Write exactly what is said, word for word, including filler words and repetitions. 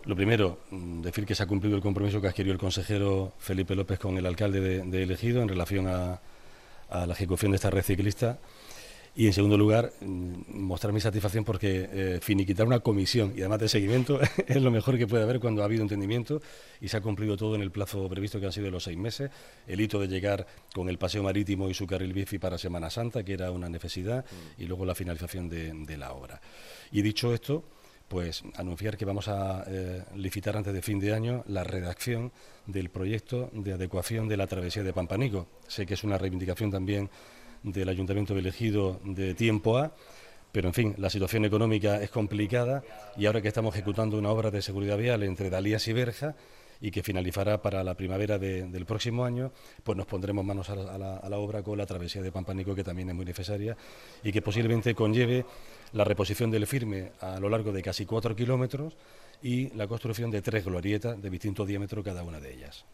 Lo primero, decir que se ha cumplido el compromiso que adquirió el consejero Felipe López con el alcalde de, de Ejido en relación a, a la ejecución de esta red ciclista. Y, en segundo lugar, mostrar mi satisfacción porque eh, finiquitar una comisión y además de seguimiento es lo mejor que puede haber cuando ha habido entendimiento y se ha cumplido todo en el plazo previsto, que han sido los seis meses. El hito de llegar con el paseo marítimo y su carril bici para Semana Santa, que era una necesidad, y luego la finalización de, de la obra. Y dicho esto, pues anunciar que vamos a eh, licitar antes de fin de año la redacción del proyecto de adecuación de la travesía de Pampanico. Sé que es una reivindicación también del Ayuntamiento de Ejido de tiempo A, pero en fin, la situación económica es complicada y ahora que estamos ejecutando una obra de seguridad vial entre Dalías y Berja y que finalizará para la primavera de, del próximo año, pues nos pondremos manos a la, a, la, a la obra con la travesía de Pampanico, que también es muy necesaria y que posiblemente conlleve la reposición del firme a lo largo de casi cuatro kilómetros y la construcción de tres glorietas de distinto diámetro cada una de ellas.